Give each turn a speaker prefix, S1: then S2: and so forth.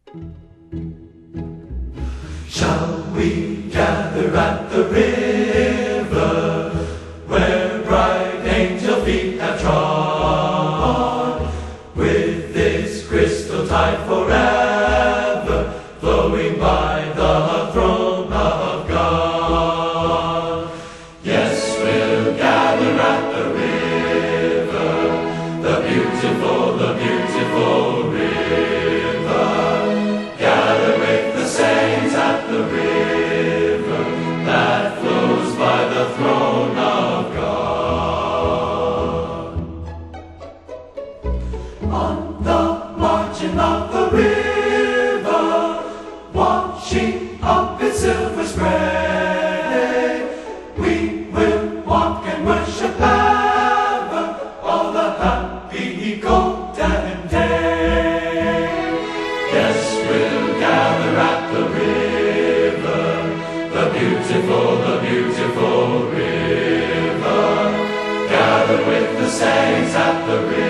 S1: Shall we gather at the river, where bright angel feet have trod, with its crystal tide forever flowing by the throne of God? Yes, we'll gather at the river, the beautiful river. Gather with the saints at the river that flows by the throne of God. On the margin of the river, watching up its silver spray, we will walk and worship ever all the happy golden day. Yes, we'll gather at the river, the beautiful river. Gather with the saints at the river